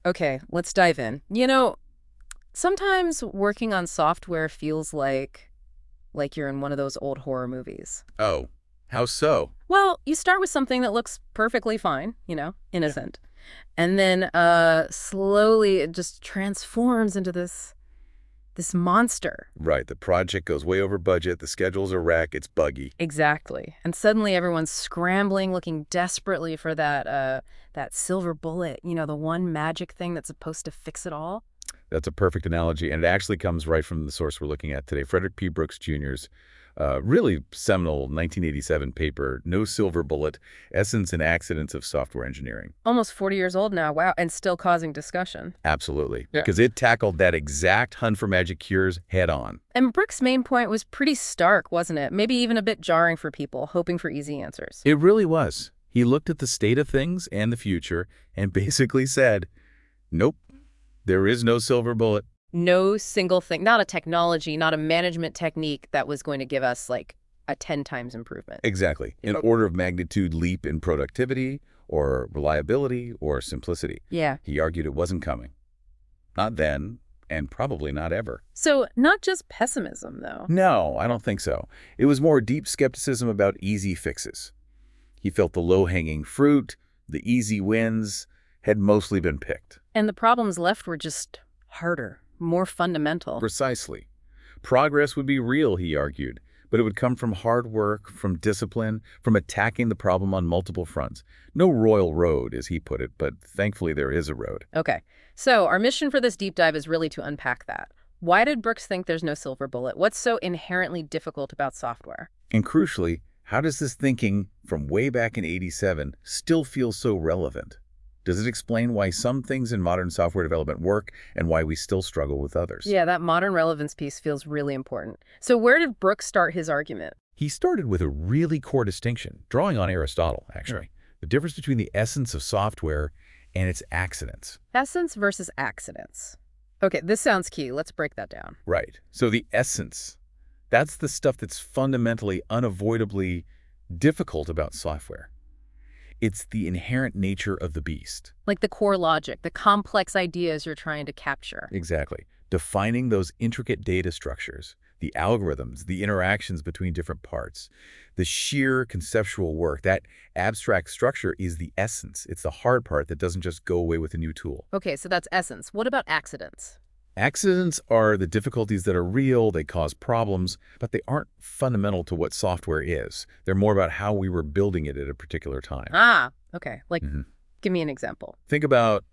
Okay, let's dive in. Sometimes working on software feels like you're in one of those old horror movies. Oh, how so? Well, you start with something that looks perfectly fine, Yeah. innocent. And then slowly it just transforms into this monster. Right, the project goes way over budget, the schedule's a wreck, it's buggy. Exactly. And suddenly everyone's scrambling, looking desperately for that silver bullet, the one magic thing that's supposed to fix it all. That's a perfect analogy, and it actually comes right from the source we're looking at today, Frederick P. Brooks Jr.'s really seminal 1987 paper, No Silver Bullet, Essence and Accidents of Software Engineering. Almost 40 years old now, wow, and still causing discussion. Absolutely, Yeah. because it tackled that exact hunt for magic cures head on. And Brooks' main point was pretty stark, wasn't it? Maybe even a bit jarring for people, hoping for easy answers. It really was. He looked at the state of things and the future and basically said, nope, there is no silver bullet. No single thing, not a technology, not a management technique that was going to give us like a 10 times improvement. Exactly. An Okay. order of magnitude leap in productivity or reliability or simplicity. Yeah. He argued it wasn't coming. Not then, and probably not ever. So not just pessimism, though. No, I don't think so. It was more deep skepticism about easy fixes. He felt the low-hanging fruit, the easy wins, had mostly been picked. And the problems left were just harder, more fundamental. Precisely. Progress would be real, he argued, but it would come from hard work, from discipline, from attacking the problem on multiple fronts. No royal road, as he put it, but thankfully there is a road. Okay. So our mission for this deep dive is really to unpack that. Why did Brooks think there's no silver bullet? What's so inherently difficult about software? And crucially, how does this thinking from way back in '87 still feel so relevant? Does it explain why some things in modern software development work and why we still struggle with others? Yeah, that modern relevance piece feels really important. So where did Brooks start his argument? He started with a really core distinction, drawing on Aristotle, actually. The difference between the essence of software and its accidents. Essence versus accidents. Okay, this sounds key. Let's break that down. Right. So the essence, that's the stuff that's fundamentally, unavoidably difficult about software. It's the inherent nature of the beast. Like the core logic, the complex ideas you're trying to capture. Exactly. Defining those intricate data structures, the algorithms, the interactions between different parts, the sheer conceptual work, that abstract structure is the essence. It's the hard part that doesn't just go away with a new tool. Okay, so that's essence. What about accidents? Accidents are the difficulties that are real, they cause problems, but they aren't fundamental to what software is. They're more about how we were building it at a particular time. Ah, okay. Like, Mhm. give me an example. Think about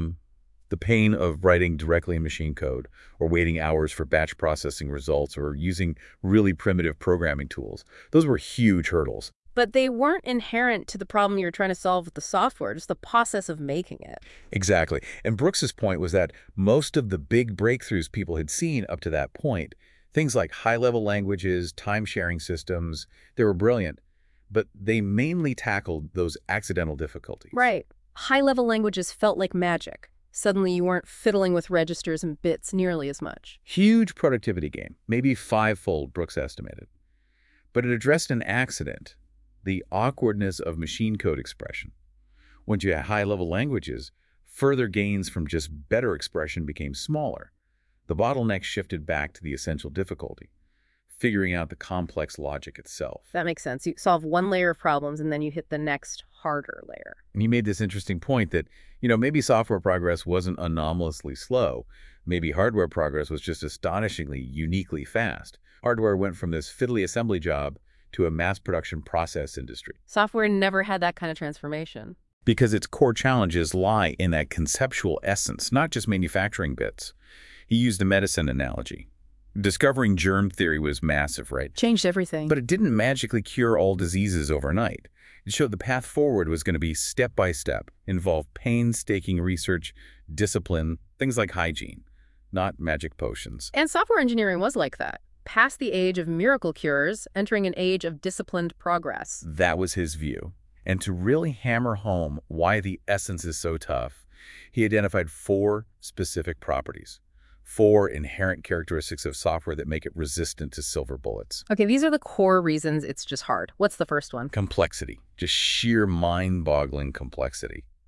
the pain of writing directly in machine code or waiting hours for batch processing results or using really primitive programming tools. Those were huge hurdles. But they weren't inherent to the problem you're trying to solve with the software, just the process of making it. Exactly. And Brooks's point was that most of the big breakthroughs people had seen up to that point, things like high-level languages, time-sharing systems, they were brilliant, but they mainly tackled those accidental difficulties. Right. High-level languages felt like magic. Suddenly you weren't fiddling with registers and bits nearly as much. Huge productivity gain, maybe fivefold, Brooks estimated. But it addressed an accident, the awkwardness of machine code expression. Once you had high-level languages, further gains from just better expression became smaller. The bottleneck shifted back to the essential difficulty, figuring out the complex logic itself. That makes sense. You solve one layer of problems and then you hit the next harder layer. And he made this interesting point that, maybe software progress wasn't anomalously slow. Maybe hardware progress was just astonishingly, uniquely fast. Hardware went from this fiddly assembly job to a mass production process industry. Software never had that kind of transformation. Because its core challenges lie in that conceptual essence, not just manufacturing bits. He used a medicine analogy. Discovering germ theory was massive, right? Changed everything. But it didn't magically cure all diseases overnight. It showed the path forward was going to be step by step, involve painstaking research, discipline, things like hygiene, not magic potions. And software engineering was like that. Past the age of miracle cures, entering an age of disciplined progress. That was his view. And to really hammer home why the essence is so tough, he identified 4 specific properties, 4 inherent characteristics of software that make it resistant to silver bullets. Okay, these are the core reasons it's just hard. What's the first one? Complexity, just sheer mind-boggling complexity.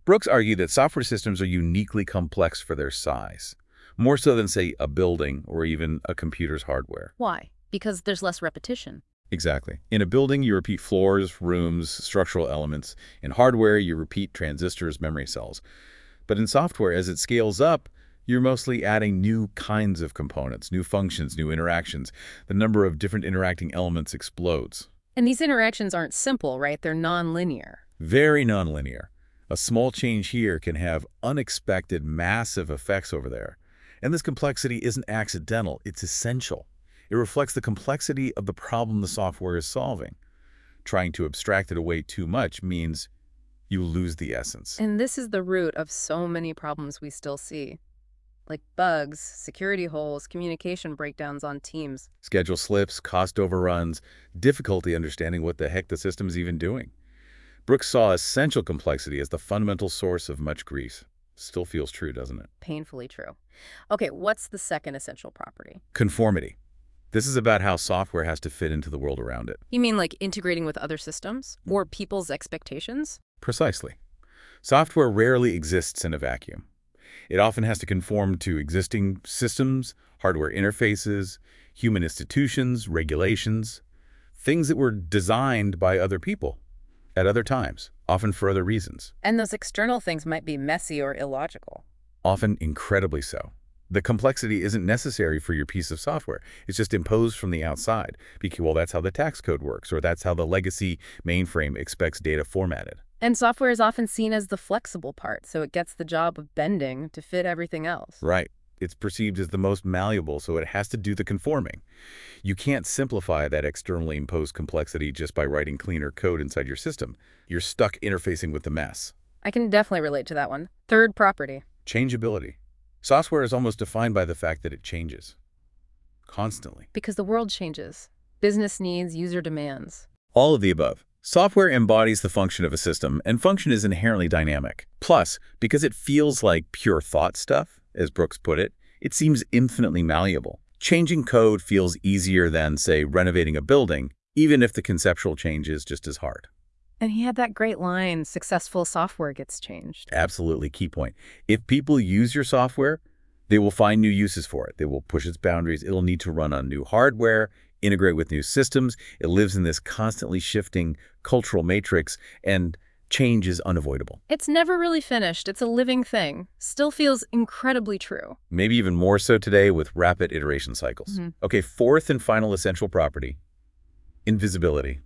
Brooks argued that software systems are uniquely complex for their size, more so than, say, a building or even a computer's hardware. Why? Because there's less repetition. Exactly. In a building, you repeat floors, rooms, structural elements. In hardware, you repeat transistors, memory cells. But in software, as it scales up, you're mostly adding new kinds of components, new functions, new interactions. The number of different interacting elements explodes. And these interactions aren't simple, right? They're nonlinear. Very nonlinear. A small change here can have unexpected, massive effects over there. And this complexity isn't accidental, it's essential. It reflects the complexity of the problem the software is solving. Trying to abstract it away too much means you lose the essence. And this is the root of so many problems we still see, like bugs, security holes, communication breakdowns on teams. Schedule slips, cost overruns, difficulty understanding what the heck the system's even doing. Brooks saw essential complexity as the fundamental source of much grief. Still feels true, doesn't it? Painfully true. Okay, what's the second essential property? Conformity. This is about how software has to fit into the world around it. You mean like integrating with other systems or people's expectations? Precisely. Software rarely exists in a vacuum. It often has to conform to existing systems, hardware interfaces, human institutions, regulations, things that were designed by other people at other times, often for other reasons. And those external things might be messy or illogical. Often incredibly so. The complexity isn't necessary for your piece of software. It's just imposed from the outside. Because, well, that's how the tax code works, or that's how the legacy mainframe expects data formatted. And software is often seen as the flexible part, so it gets the job of bending to fit everything else. Right. It's perceived as the most malleable, so it has to do the conforming. You can't simplify that externally imposed complexity just by writing cleaner code inside your system. You're stuck interfacing with the mess. I can definitely relate to that one. Third property. Changeability. Software is almost defined by the fact that it changes. Constantly. Because the world changes. Business needs, user demands. All of the above. Software embodies the function of a system, and function is inherently dynamic. Plus, because it feels like pure thought stuff, as Brooks put it, it seems infinitely malleable. Changing code feels easier than, say, renovating a building, even if the conceptual change is just as hard. And he had that great line, successful software gets changed. Absolutely key point. If people use your software, they will find new uses for it. They will push its boundaries. It'll need to run on new hardware, integrate with new systems. It lives in this constantly shifting cultural matrix, and change is unavoidable. It's never really finished. It's a living thing. Still feels incredibly true. Maybe even more so today with rapid iteration cycles. Okay, fourth and final essential property, invisibility.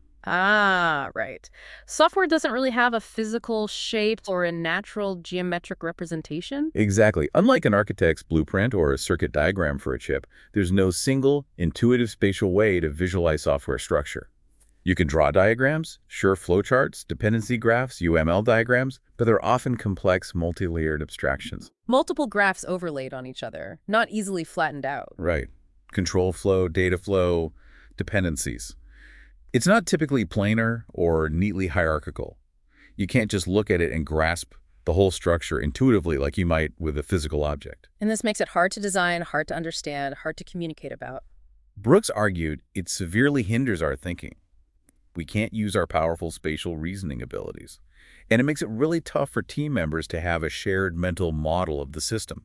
Ah, right. Software doesn't really have a physical shape or a natural geometric representation. Exactly. Unlike an architect's blueprint or a circuit diagram for a chip, there's no single, intuitive spatial way to visualize software structure. You can draw diagrams, sure, flowcharts, dependency graphs, UML diagrams, but they're often complex, multi-layered abstractions. Multiple graphs overlaid on each other, not easily flattened out. Right. Control flow, data flow, dependencies. It's not typically planar or neatly hierarchical. You can't just look at it and grasp the whole structure intuitively like you might with a physical object. And this makes it hard to design, hard to understand, hard to communicate about. Brooks argued it severely hinders our thinking. We can't use our powerful spatial reasoning abilities. And it makes it really tough for team members to have a shared mental model of the system.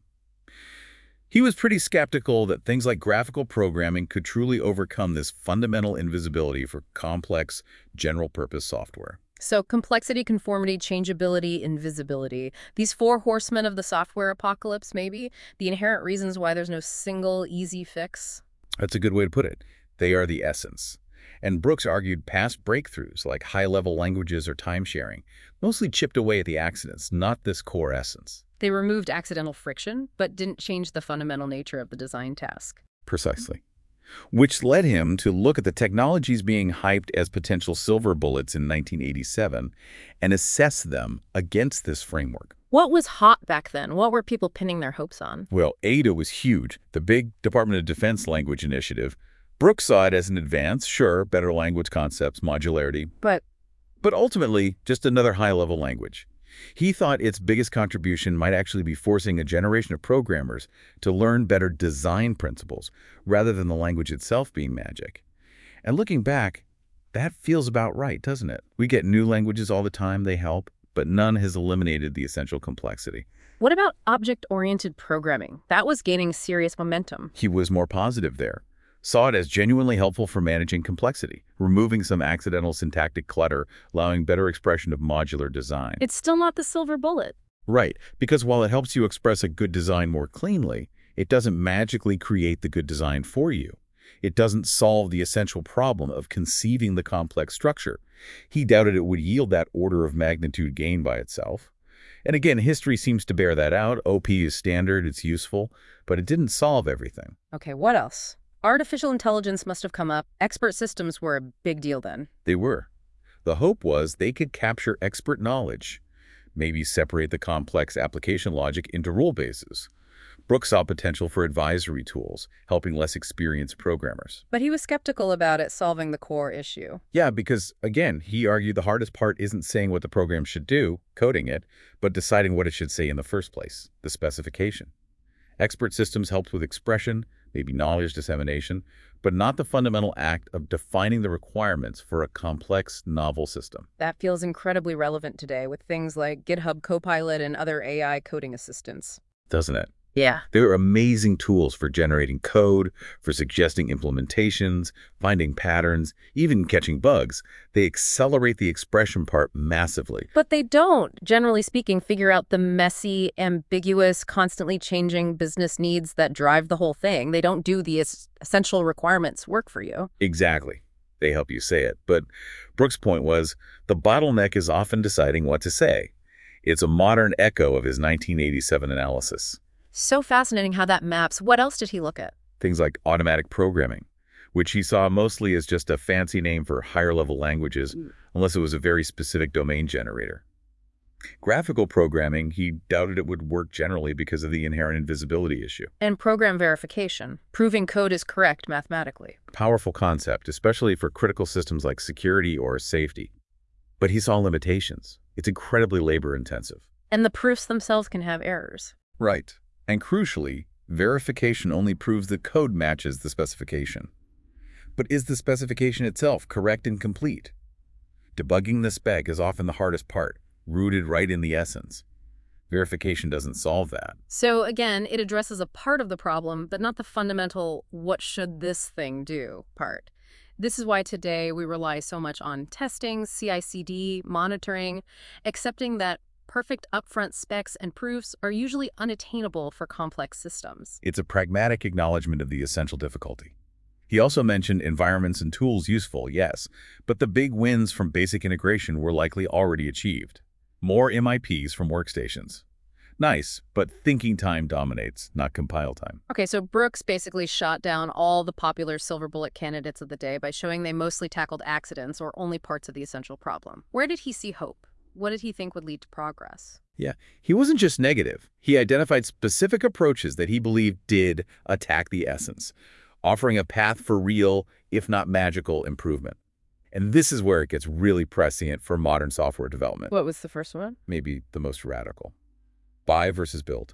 He was pretty skeptical that things like graphical programming could truly overcome this fundamental invisibility for complex, general-purpose software. So complexity, conformity, changeability, invisibility. These four horsemen of the software apocalypse, maybe? The inherent reasons why there's no single, easy fix? That's a good way to put it. They are the essence. And Brooks argued past breakthroughs like high-level languages or time-sharing mostly chipped away at the accidents, not this core essence. They removed accidental friction, but didn't change the fundamental nature of the design task. Precisely. Which led him to look at the technologies being hyped as potential silver bullets in 1987 and assess them against this framework. What was hot back then? What were people pinning their hopes on? Well, Ada was huge, the big Department of Defense language initiative. Brooks saw it as an advance, sure, better language concepts, modularity. But ultimately, just another high-level language. He thought its biggest contribution might actually be forcing a generation of programmers to learn better design principles, rather than the language itself being magic. And looking back, that feels about right, doesn't it? We get new languages all the time, they help. but none has eliminated the essential complexity. What about object-oriented programming? That was gaining serious momentum. He was more positive there, saw it as genuinely helpful for managing complexity, removing some accidental syntactic clutter, allowing better expression of modular design. It's still not the silver bullet. Right, because while it helps you express a good design more cleanly, it doesn't magically create the good design for you. It doesn't solve the essential problem of conceiving the complex structure. He doubted it would yield that order of magnitude gain by itself. And again, history seems to bear that out. OP is standard, it's useful, but it didn't solve everything. Okay, what else? Artificial intelligence must have come up. Expert systems were a big deal then. They were. The hope was they could capture expert knowledge, maybe separate the complex application logic into rule bases. Brooks saw potential for advisory tools, helping less experienced programmers. But he was skeptical about it solving the core issue. Yeah, because, again, he argued the hardest part isn't saying what the program should do, coding it, but deciding what it should say in the first place, the specification. Expert systems helped with expression, maybe knowledge dissemination, but not the fundamental act of defining the requirements for a complex, novel system. That feels incredibly relevant today with things like GitHub Copilot and other AI coding assistants. Doesn't it? Yeah. They are amazing tools for generating code, for suggesting implementations, finding patterns, even catching bugs. They accelerate the expression part massively. But they don't, generally speaking, figure out the messy, ambiguous, constantly changing business needs that drive the whole thing. They don't do the essential requirements work for you. Exactly. They help you say it. But Brooks' point was the bottleneck is often deciding what to say. It's a modern echo of his 1987 analysis. So fascinating how that maps. What else did he look at? Things like automatic programming, which he saw mostly as just a fancy name for higher-level languages, unless it was a very specific domain generator. Graphical programming, he doubted it would work generally because of the inherent invisibility issue. And program verification, proving code is correct mathematically. Powerful concept, especially for critical systems like security or safety. But he saw limitations. It's incredibly labor-intensive. And the proofs themselves can have errors. Right. And crucially, verification only proves the code matches the specification. But is the specification itself correct and complete? Debugging the spec is often the hardest part, rooted right in the essence. Verification doesn't solve that. So again, it addresses a part of the problem, but not the fundamental what should this thing do part. This is why today we rely so much on testing, CI/CD, monitoring, accepting that perfect upfront specs and proofs are usually unattainable for complex systems. It's a pragmatic acknowledgement of the essential difficulty. He also mentioned environments and tools useful, yes, but the big wins from basic integration were likely already achieved. More MIPs from workstations. Nice, but thinking time dominates, not compile time. Okay, so Brooks basically shot down all the popular silver bullet candidates of the day by showing they mostly tackled accidents or only parts of the essential problem. Where did he see hope? What did he think would lead to progress? Yeah, he wasn't just negative. He identified specific approaches that he believed did attack the essence, offering a path for real, if not magical, improvement. And this is where it gets really prescient for modern software development. What was the first one? Maybe the most radical. Buy versus build.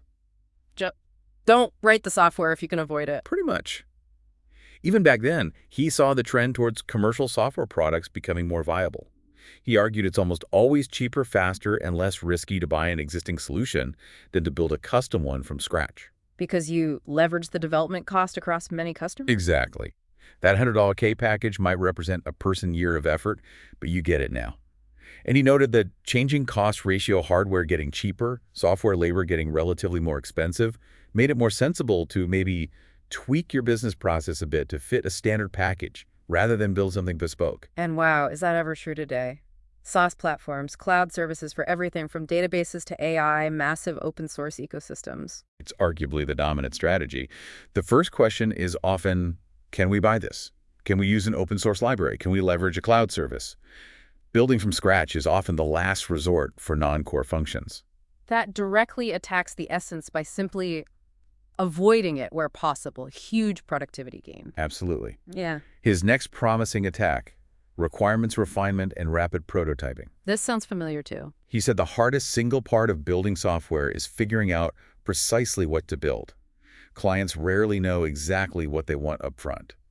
Don't write the software if you can avoid it. Pretty much. Even back then, he saw the trend towards commercial software products becoming more viable. He argued it's almost always cheaper, faster, and less risky to buy an existing solution than to build a custom one from scratch. Because you leverage the development cost across many customers? Exactly. That $100 K package might represent a person-year of effort, but you get it now. And he noted that changing cost ratio hardware getting cheaper, software labor getting relatively more expensive, made it more sensible to maybe tweak your business process a bit to fit a standard package rather than build something bespoke. And wow, is that ever true today? SaaS platforms, cloud services for everything from databases to AI, massive open source ecosystems. It's arguably the dominant strategy. The first question is often, can we buy this? Can we use an open source library? Can we leverage a cloud service? Building from scratch is often the last resort for non-core functions. That directly attacks the essence by simply avoiding it where possible. Huge productivity gain. Absolutely. Yeah. His next promising attack, requirements refinement and rapid prototyping. This sounds familiar too. He said the hardest single part of building software is figuring out precisely what to build. Clients rarely know exactly what they want up front.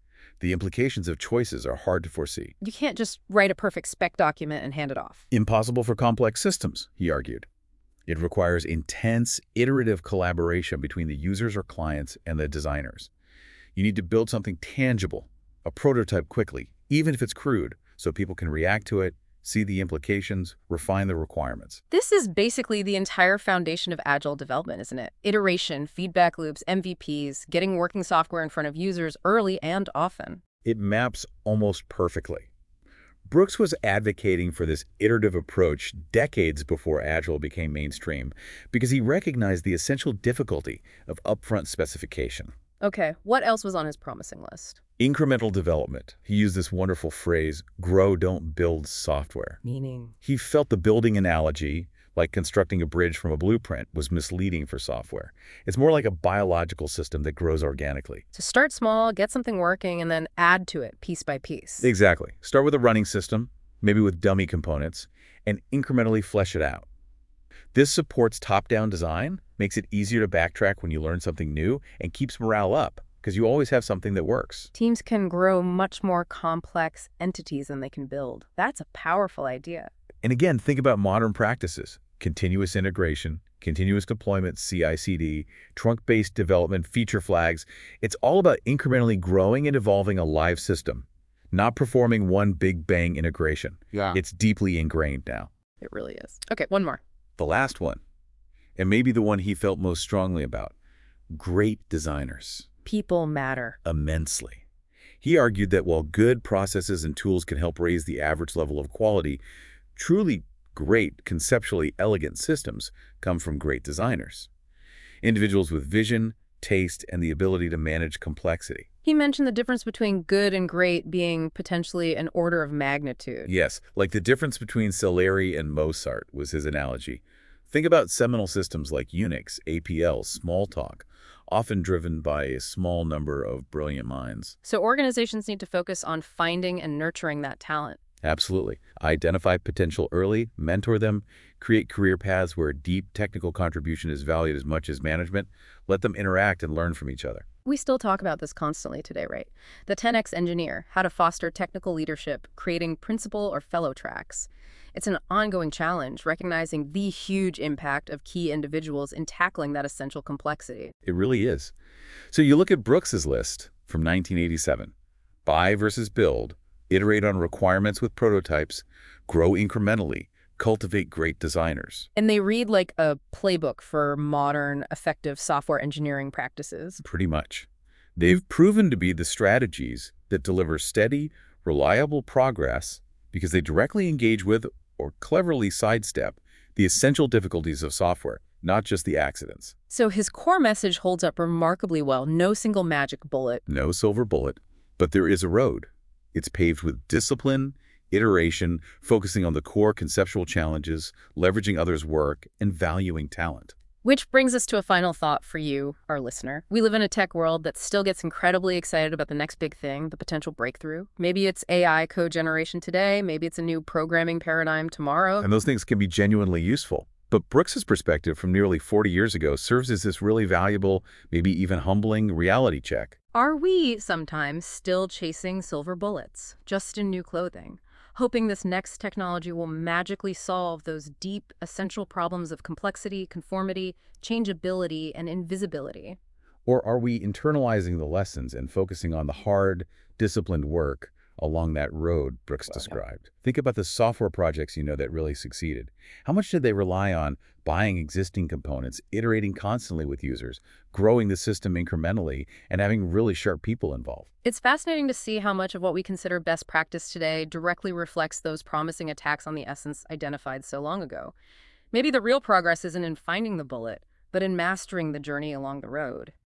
The implications of choices are hard to foresee. You can't just write a perfect spec document and hand it off. Impossible for complex systems, he argued. It requires intense, iterative collaboration between the users or clients and the designers. You need to build something tangible, a prototype quickly, even if it's crude, so people can react to it, see the implications, refine the requirements. This is basically the entire foundation of agile development, isn't it? Iteration, feedback loops, MVPs, getting working software in front of users early and often. It maps almost perfectly. Brooks was advocating for this iterative approach decades before Agile became mainstream because he recognized the essential difficulty of upfront specification. Okay, what else was on his promising list? Incremental development. He used this wonderful phrase, grow, don't build software. Meaning? He felt the building analogy, like constructing a bridge from a blueprint, was misleading for software. It's more like a biological system that grows organically. To start small, get something working, and then add to it piece by piece. Exactly. Start with a running system, maybe with dummy components, and incrementally flesh it out. This supports top-down design, makes it easier to backtrack when you learn something new, and keeps morale up, because you always have something that works. Teams can grow much more complex entities than they can build. That's a powerful idea. And again, think about modern practices. Continuous integration, continuous deployment, CI/CD, trunk-based development, feature flags. It's all about incrementally growing and evolving a live system, not performing one big bang integration. Yeah. It's deeply ingrained now. It really is. Okay, one more. The last one, and maybe the one he felt most strongly about, great designers. People matter. Immensely. He argued that while good processes and tools can help raise the average level of quality, truly great, conceptually elegant systems come from great designers. Individuals with vision, taste, and the ability to manage complexity. He mentioned the difference between good and great being potentially an order of magnitude. Yes, like the difference between Salieri and Mozart was his analogy. Think about seminal systems like Unix, APL, Smalltalk, often driven by a small number of brilliant minds. So organizations need to focus on finding and nurturing that talent. Absolutely. Identify potential early, mentor them, create career paths where deep technical contribution is valued as much as management. Let them interact and learn from each other. We still talk about this constantly today, right? The 10X engineer, how to foster technical leadership, creating principal or fellow tracks. It's an ongoing challenge, recognizing the huge impact of key individuals in tackling that essential complexity. It really is. So you look at Brooks's list from 1987. Buy versus build, iterate on requirements with prototypes, grow incrementally, cultivate great designers. And they read like a playbook for modern, effective software engineering practices. Pretty much. They've proven to be the strategies that deliver steady, reliable progress because they directly engage with or cleverly sidestep the essential difficulties of software, not just the accidents. So his core message holds up remarkably well. No single magic bullet. No silver bullet, but there is a road. It's paved with discipline, iteration, focusing on the core conceptual challenges, leveraging others' work, and valuing talent. Which brings us to a final thought for you, our listener. We live in a tech world that still gets incredibly excited about the next big thing, the potential breakthrough. Maybe it's AI code generation today, maybe it's a new programming paradigm tomorrow. And those things can be genuinely useful. But Brooks's perspective from nearly 40 years ago serves as this really valuable, maybe even humbling reality check. Are we sometimes still chasing silver bullets, just in new clothing, hoping this next technology will magically solve those deep, essential problems of complexity, conformity, changeability, and invisibility? Or are we internalizing the lessons and focusing on the hard, disciplined work along that road Brooks described? Think about the software projects you know that really succeeded. How much did they rely on buying existing components, iterating constantly with users, growing the system incrementally, and having really sharp people involved? It's fascinating to see how much of what we consider best practice today directly reflects those promising attacks on the essence identified so long ago. Maybe the real progress isn't in finding the bullet, but in mastering the journey along the road.